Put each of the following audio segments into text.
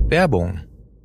Werbung.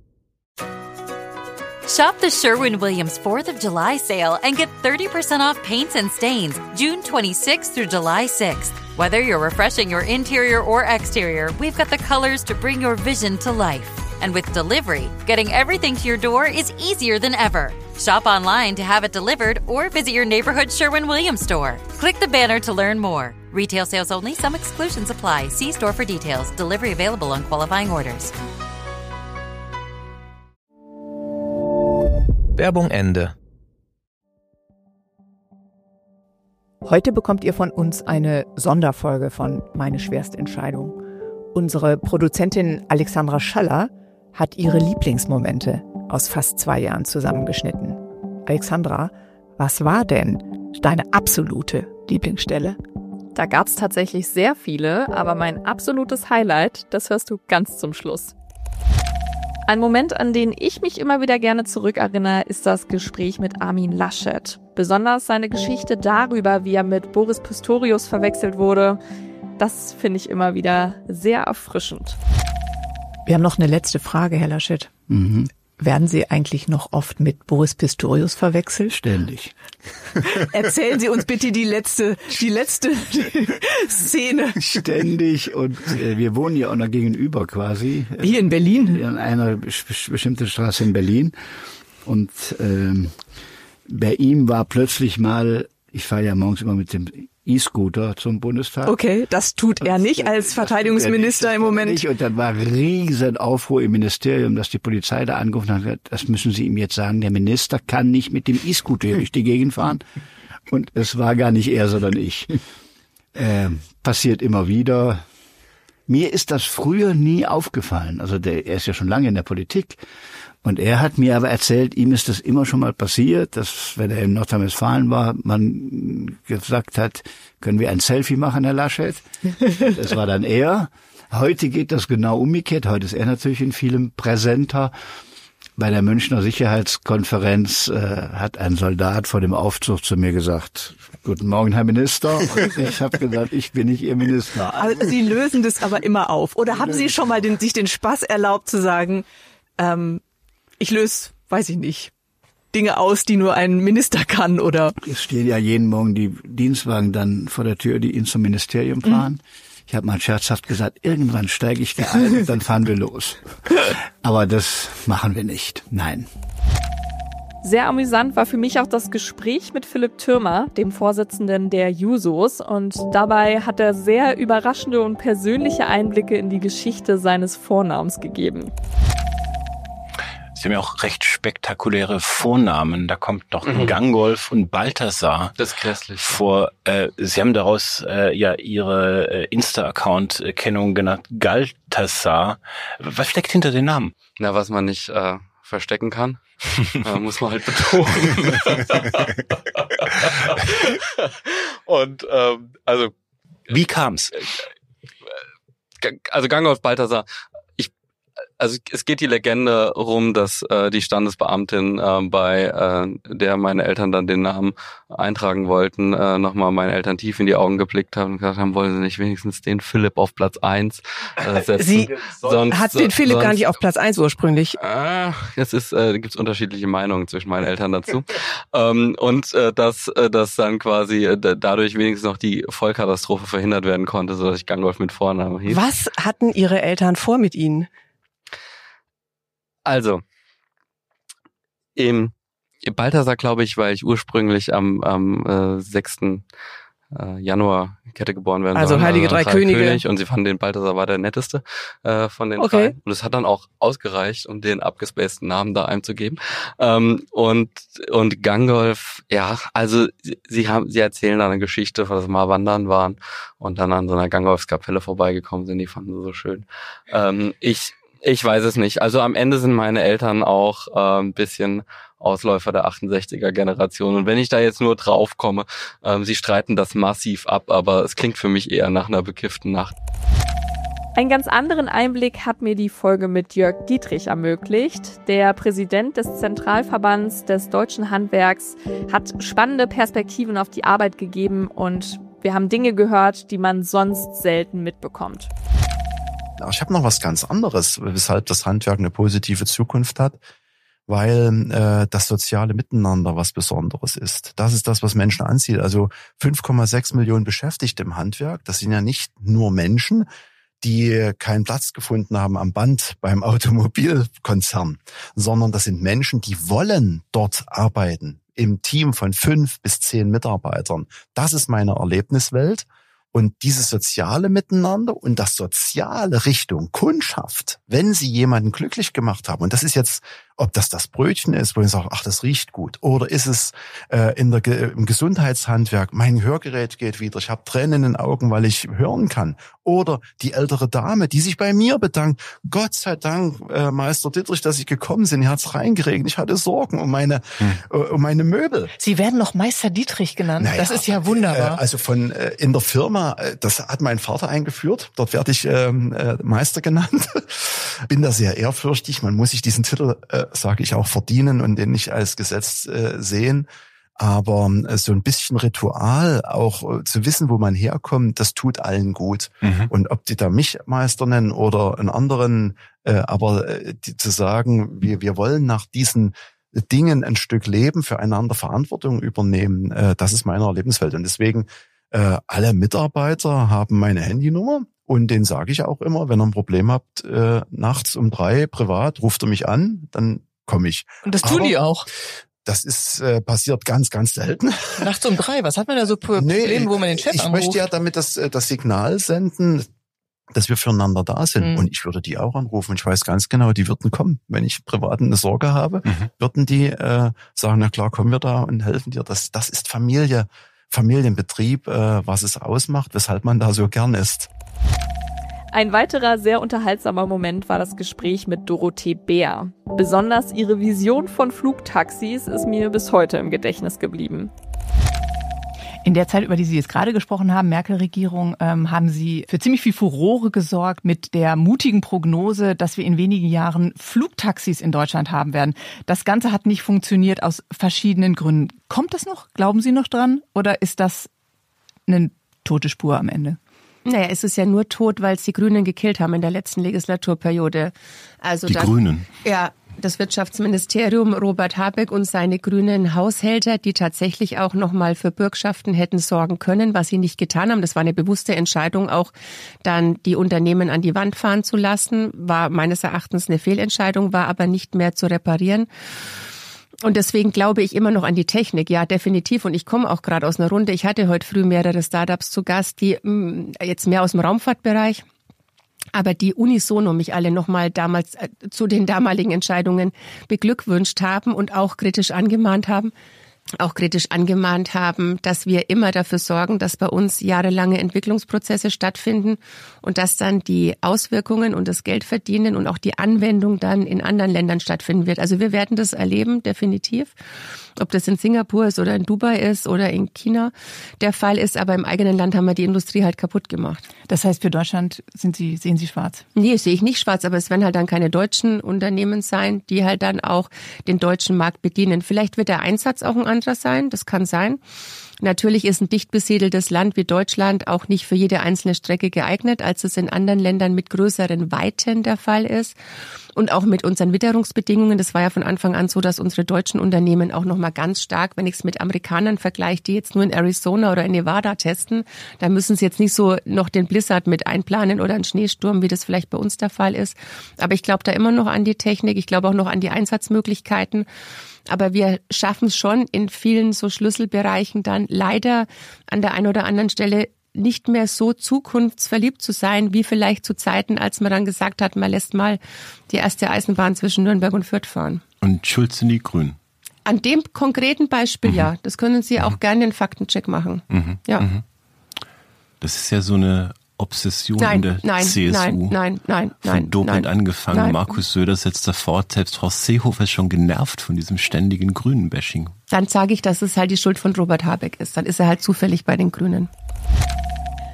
Shop the Sherwin-Williams 4th of July sale and get 30% off paints and stains June 26th through July 6th. Whether you're refreshing your interior or exterior, we've got the colors to bring your vision to life. And with delivery, getting everything to your door is easier than ever. Shop online to have it delivered or visit your neighborhood Sherwin-Williams store. Click the banner to learn more. Retail sales only. Some exclusions apply. See store for details. Delivery available on qualifying orders. Werbung Ende. Heute bekommt ihr von uns eine Sonderfolge von Meine Schwerstentscheidung. Unsere Produzentin Alexandra Schaller hat ihre Lieblingsmomente aus fast 2 Jahren zusammengeschnitten. Alexandra, was war denn deine absolute Lieblingsstelle? Da gab es tatsächlich sehr viele, aber mein absolutes Highlight, das hörst du ganz zum Schluss. Ein Moment, an den ich mich immer wieder gerne zurückerinnere, ist das Gespräch mit Armin Laschet. Besonders seine Geschichte darüber, wie er mit Boris Pistorius verwechselt wurde, das finde ich immer wieder sehr erfrischend. Wir haben noch eine letzte Frage, Herr Laschet. Werden Sie eigentlich noch oft mit Boris Pistorius verwechselt? Ständig. Erzählen Sie uns bitte die letzte Szene. Ständig, und wir wohnen ja auch noch gegenüber quasi. Hier in Berlin? In einer bestimmten Straße in Berlin. Und bei ihm war plötzlich mal, ich fahre ja morgens immer mit dem E-Scooter zum Bundestag. Okay, das tut er nicht als Verteidigungsminister im Moment. Und dann war riesen Aufruhr im Ministerium, dass die Polizei da angerufen hat, gesagt, das müssen Sie ihm jetzt sagen, der Minister kann nicht mit dem E-Scooter durch die Gegend fahren. Und es war gar nicht er, sondern ich. Passiert immer wieder. Mir ist das früher nie aufgefallen. Also er ist ja schon lange in der Politik. Und er hat mir aber erzählt, ihm ist das immer schon mal passiert, dass, wenn er in Nordrhein-Westfalen war, man gesagt hat, können wir ein Selfie machen, Herr Laschet? Das war dann er. Heute geht das genau umgekehrt. Heute ist er natürlich in vielem präsenter. Bei der Münchner Sicherheitskonferenz hat ein Soldat vor dem Aufzug zu mir gesagt, guten Morgen, Herr Minister. Und ich habe gesagt, ich bin nicht Ihr Minister. Aber Sie lösen das aber immer auf. Oder haben Sie schon mal sich den Spaß erlaubt zu sagen, ich löse, weiß ich nicht, Dinge aus, die nur ein Minister kann, oder? Es stehen ja jeden Morgen die Dienstwagen dann vor der Tür, die ihn zum Ministerium fahren. Ich habe mal scherzhaft gesagt, irgendwann steige ich da ein und dann fahren wir los. Aber das machen wir nicht, nein. Sehr amüsant war für mich auch das Gespräch mit Philipp Türmer, dem Vorsitzenden der Jusos. Und dabei hat er sehr überraschende und persönliche Einblicke in die Geschichte seines Vornamens gegeben. Sie haben ja auch recht spektakuläre Vornamen. Da kommt noch Gangolf und Balthasar. Das ist grässlich. Vor. Sie haben daraus ja Ihre Insta-Account-Kennung genannt, Galtassar. Was steckt hinter den Namen? Na, was man nicht verstecken kann, muss man halt betonen. Und also wie kam's? Also Gangolf Balthasar. Also es geht die Legende rum, dass die Standesbeamtin, bei der meine Eltern dann den Namen eintragen wollten, nochmal meinen Eltern tief in die Augen geblickt haben und gesagt haben, wollen sie nicht wenigstens den Philipp auf Platz 1 setzen? Sie hat den Philipp gar nicht auf Platz 1 ursprünglich. Jetzt gibt's unterschiedliche Meinungen zwischen meinen Eltern dazu. Und dass dann quasi dadurch wenigstens noch die Vollkatastrophe verhindert werden konnte, sodass ich Gangolf mit Vornamen hieß. Was hatten Ihre Eltern vor mit Ihnen? Also, im Balthasar, glaube ich, weil ich ursprünglich am 6. Januar hätte geboren werden sollen. Also Heilige Drei Könige. Und sie fanden, den Balthasar war der netteste von den drei. Und es hat dann auch ausgereicht, um den abgespaceden Namen da einzugeben. Und Gangolf, ja, also sie erzählen da eine Geschichte, dass sie mal wandern waren und dann an so einer Gangolfskapelle vorbeigekommen sind. Die fanden sie so schön. Ich weiß es nicht. Also am Ende sind meine Eltern auch ein bisschen Ausläufer der 68er Generation. Und wenn ich da jetzt nur drauf komme, sie streiten das massiv ab, aber es klingt für mich eher nach einer bekifften Nacht. Einen ganz anderen Einblick hat mir die Folge mit Jörg Dietrich ermöglicht. Der Präsident des Zentralverbands des Deutschen Handwerks hat spannende Perspektiven auf die Arbeit gegeben und wir haben Dinge gehört, die man sonst selten mitbekommt. Aber ich habe noch was ganz anderes, weshalb das Handwerk eine positive Zukunft hat, weil das soziale Miteinander was Besonderes ist. Das ist das, was Menschen anzieht. Also 5,6 Millionen Beschäftigte im Handwerk, das sind ja nicht nur Menschen, die keinen Platz gefunden haben am Band beim Automobilkonzern, sondern das sind Menschen, die wollen dort arbeiten, im Team von 5 bis 10 Mitarbeitern. Das ist meine Erlebniswelt. Und dieses soziale Miteinander und das soziale Richtung Kundschaft, wenn Sie jemanden glücklich gemacht haben, und das ist jetzt, ob das Brötchen ist, wo ich sage, ach, das riecht gut, oder ist es im Gesundheitshandwerk, mein Hörgerät geht wieder, ich habe Tränen in den Augen, weil ich hören kann, oder die ältere Dame, die sich bei mir bedankt, Gott sei Dank, Meister Dittrich, dass Sie gekommen sind, hier hat's reingeregnet, ich hatte Sorgen um meine Möbel. Sie werden noch Meister Dietrich genannt, naja, das ist ja wunderbar. Also in der Firma, das hat mein Vater eingeführt, dort werde ich Meister genannt, bin da sehr ehrfürchtig, man muss sich diesen Titel sage ich auch, verdienen und den nicht als Gesetz sehen. Aber so ein bisschen Ritual, auch zu wissen, wo man herkommt, das tut allen gut. Mhm. Und ob die da mich Meister nennen oder einen anderen, aber zu sagen, wir wollen nach diesen Dingen ein Stück leben, füreinander Verantwortung übernehmen, das ist meine Erlebniswelt. Und deswegen, alle Mitarbeiter haben meine Handynummer. Und den sage ich auch immer, wenn ihr ein Problem habt, nachts um 3 privat, ruft ihr mich an, dann komme ich. Und das tun die auch? Das ist passiert ganz, ganz selten. Nachts um 3, was hat man da so Probleme, wo man den Chef anruft? Ich möchte ja damit das Signal senden, dass wir füreinander da sind. Und ich würde die auch anrufen. Und ich weiß ganz genau, die würden kommen. Wenn ich privat eine Sorge habe, würden die sagen, na klar, kommen wir da und helfen dir. Das ist Familie, Familienbetrieb, was es ausmacht, weshalb man da so gern ist. Ein weiterer sehr unterhaltsamer Moment war das Gespräch mit Dorothee Bär. Besonders ihre Vision von Flugtaxis ist mir bis heute im Gedächtnis geblieben. In der Zeit, über die Sie jetzt gerade gesprochen haben, Merkel-Regierung, haben Sie für ziemlich viel Furore gesorgt mit der mutigen Prognose, dass wir in wenigen Jahren Flugtaxis in Deutschland haben werden. Das Ganze hat nicht funktioniert aus verschiedenen Gründen. Kommt das noch? Glauben Sie noch dran? Oder ist das eine tote Spur am Ende? Naja, es ist ja nur tot, weil es die Grünen gekillt haben in der letzten Legislaturperiode. Also die Grünen? Ja, das Wirtschaftsministerium, Robert Habeck und seine grünen Haushälter, die tatsächlich auch nochmal für Bürgschaften hätten sorgen können, was sie nicht getan haben. Das war eine bewusste Entscheidung, auch dann die Unternehmen an die Wand fahren zu lassen. War meines Erachtens eine Fehlentscheidung, war aber nicht mehr zu reparieren. Und deswegen glaube ich immer noch an die Technik, ja, definitiv. Und ich komme auch gerade aus einer Runde. Ich hatte heute früh mehrere Startups zu Gast, die jetzt mehr aus dem Raumfahrtbereich, aber die unisono mich alle nochmal damals zu den damaligen Entscheidungen beglückwünscht haben und auch kritisch angemahnt haben, dass wir immer dafür sorgen, dass bei uns jahrelange Entwicklungsprozesse stattfinden und dass dann die Auswirkungen und das Geldverdienen und auch die Anwendung dann in anderen Ländern stattfinden wird. Also wir werden das erleben, definitiv. Ob das in Singapur ist oder in Dubai ist oder in China der Fall ist, aber im eigenen Land haben wir die Industrie halt kaputt gemacht. Das heißt, für Deutschland sehen Sie schwarz? Nee, sehe ich nicht schwarz, aber es werden halt dann keine deutschen Unternehmen sein, die halt dann auch den deutschen Markt bedienen. Vielleicht wird der Einsatz auch ein anderer sein, das kann sein. Natürlich ist ein dicht besiedeltes Land wie Deutschland auch nicht für jede einzelne Strecke geeignet, als es in anderen Ländern mit größeren Weiten der Fall ist. Und auch mit unseren Witterungsbedingungen, das war ja von Anfang an so, dass unsere deutschen Unternehmen auch nochmal ganz stark, wenn ich es mit Amerikanern vergleiche, die jetzt nur in Arizona oder in Nevada testen, da müssen sie jetzt nicht so noch den Blizzard mit einplanen oder einen Schneesturm, wie das vielleicht bei uns der Fall ist. Aber ich glaube da immer noch an die Technik, ich glaube auch noch an die Einsatzmöglichkeiten. Aber wir schaffen es schon in vielen so Schlüsselbereichen dann leider an der einen oder anderen Stelle nicht mehr so zukunftsverliebt zu sein, wie vielleicht zu Zeiten, als man dann gesagt hat, man lässt mal die erste Eisenbahn zwischen Nürnberg und Fürth fahren. Und schuld sind die Grünen? An dem konkreten Beispiel ja. Das können Sie auch gerne den Faktencheck machen. Ja. Das ist ja so eine Obsession in der CSU. Nein. Von Dobrindt angefangen. Nein. Markus Söder setzt da fort. Selbst Horst Seehofer ist schon genervt von diesem ständigen Grünen-Bashing. Dann sage ich, dass es halt die Schuld von Robert Habeck ist. Dann ist er halt zufällig bei den Grünen.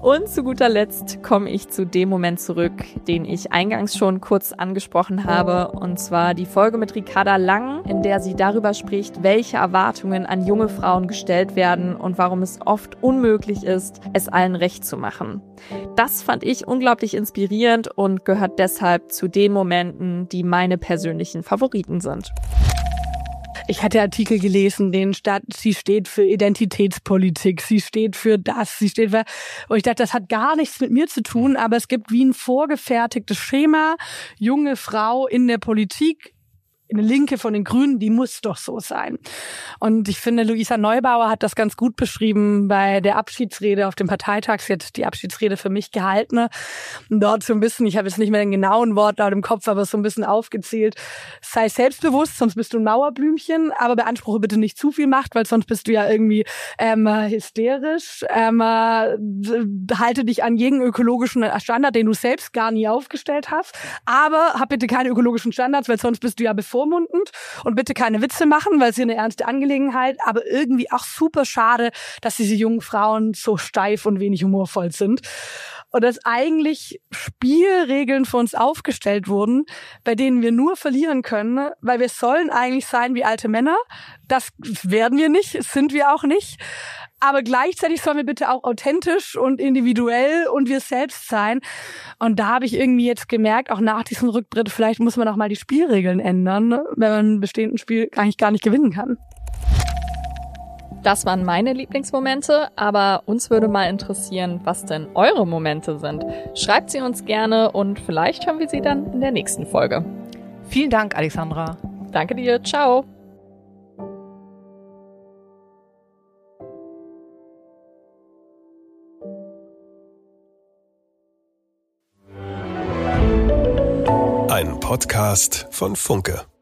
Und zu guter Letzt komme ich zu dem Moment zurück, den ich eingangs schon kurz angesprochen habe, und zwar die Folge mit Ricarda Lang, in der sie darüber spricht, welche Erwartungen an junge Frauen gestellt werden und warum es oft unmöglich ist, es allen recht zu machen. Das fand ich unglaublich inspirierend und gehört deshalb zu den Momenten, die meine persönlichen Favoriten sind. Ich hatte Artikel gelesen, sie steht für Identitätspolitik, sie steht für das, und ich dachte, das hat gar nichts mit mir zu tun, aber es gibt wie ein vorgefertigtes Schema, junge Frau in der Politik, eine Linke von den Grünen, die muss doch so sein. Und ich finde, Luisa Neubauer hat das ganz gut beschrieben bei der Abschiedsrede auf dem Parteitag. Sie hat die Abschiedsrede für mich gehalten. Und dort so ein bisschen, ich habe jetzt nicht mehr den genauen Wortlaut im Kopf, aber so ein bisschen aufgezählt. Sei selbstbewusst, sonst bist du ein Mauerbblümchen, aber beanspruche bitte nicht zu viel Macht, weil sonst bist du ja irgendwie hysterisch. Halte dich an jeden ökologischen Standard, den du selbst gar nie aufgestellt hast. Aber hab bitte keine ökologischen Standards, weil sonst bist du ja bevormundend, und bitte keine Witze machen, weil es hier eine ernste Angelegenheit, aber irgendwie auch super schade, dass diese jungen Frauen so steif und wenig humorvoll sind. Und dass eigentlich Spielregeln für uns aufgestellt wurden, bei denen wir nur verlieren können, weil wir sollen eigentlich sein wie alte Männer. Das werden wir nicht, sind wir auch nicht. Aber gleichzeitig sollen wir bitte auch authentisch und individuell und wir selbst sein. Und da habe ich irgendwie jetzt gemerkt, auch nach diesem Rücktritt, vielleicht muss man auch mal die Spielregeln ändern, ne? Wenn man ein bestehendes Spiel eigentlich gar nicht gewinnen kann. Das waren meine Lieblingsmomente, aber uns würde mal interessieren, was denn eure Momente sind. Schreibt sie uns gerne und vielleicht hören wir sie dann in der nächsten Folge. Vielen Dank, Alexandra. Danke dir, ciao. Ein Podcast von Funke.